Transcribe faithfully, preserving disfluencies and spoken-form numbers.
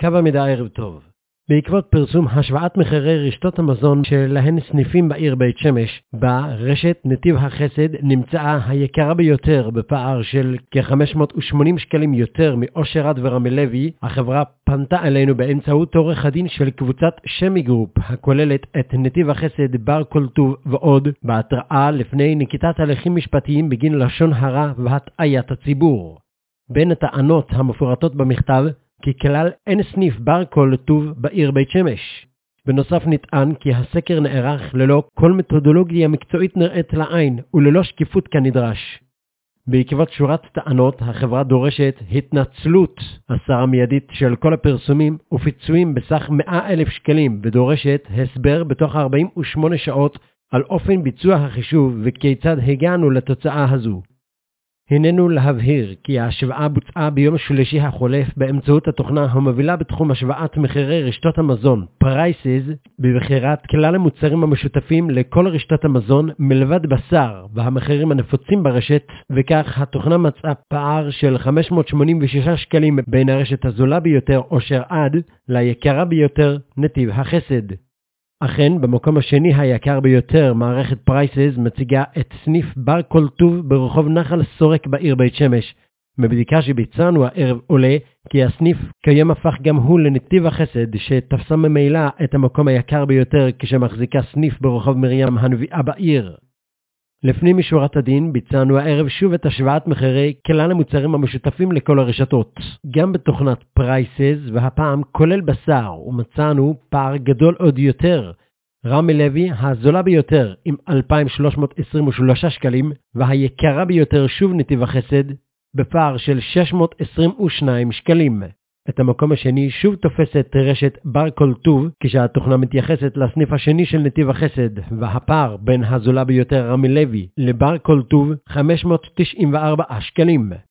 קו המידע ערב טוב. בעקבות פרסום השוואת מחירי רשתות המזון שלהן סניפים בעיר בית שמש, ברשת נתיב החסד נמצאה היקרה ביותר בפער של כ-חמש מאות ושמונים שקלים יותר מאושר עד ורמי לוי. החברה פנתה אלינו באמצעות עורך הדין של קבוצת שמי גרופ, הכוללת את נתיב החסד, בר כל טוב ועוד, בהתראה לפני נקיטת הליכים משפטיים בגין לשון הרע והטעיית הציבור. בין הטענות המפורטות במכתב, כי כלל אין סניף בר כל טוב בעיר בית שמש. בנוסף נטען כי הסקר נערך ללא כל מתודולוגיה מקצועית נראית לעין וללא שקיפות כנדרש. בעקבות שורת טענות, החברה דורשת התנצלות הסרה מיידית של כל הפרסומים ופיצויים בסך מאה אלף שקלים, ודורשת הסבר בתוך ארבעים ושמונה שעות על אופן ביצוע החישוב וכיצד הגענו לתוצאה הזו. הננו להבהיר כי ההשוואה בוצעה ביום השלישי החולף באמצעות התוכנה המובילה בתחום השוואת מחירי רשתות המזון, Prices, בבחירת כלל המוצרים המשותפים לכל רשתות המזון מלבד בשר והמחירים הנפוצים ברשת, וכך התוכנה מצאה פער של חמש מאות שמונים ושישה שקלים בין הרשת הזולה ביותר אושר עד ליקרה ביותר נתיב החסד. אכן, במקום השני היקר ביותר, מערכת פרייסס מציגה את סניף בר כל טוב ברחוב נחל סורק בעיר בית שמש. מבדיקה שביצענו הערב עולה כי הסניף כיום הפך גם הוא לנתיב החסד, שתפסה ממילא את המקום היקר ביותר כשמחזיקה סניף ברחוב מרים הנביאה בעיר. לפני משורת הדין ביצענו הערב שוב את השוואת מחירי כלל המוצרים המשותפים לכל הרשתות, גם בתוכנת פרייסס, והפעם כולל בשר, ומצאנו פער גדול עוד יותר. רמי לוי הזולה ביותר עם אלפיים שלוש מאות עשרים ושלושה שקלים, והיקרה ביותר שוב נתיב החסד בפער של שש מאות עשרים ושניים שקלים. את המקום השני שוב תופסת רשת בר כל טוב, כשהתוכנה מתייחסת לסניף השני של נתיב החסד, והפער בין הזולה ביותר רמי לוי לבר כל טוב חמש מאות תשעים וארבעה שקלים.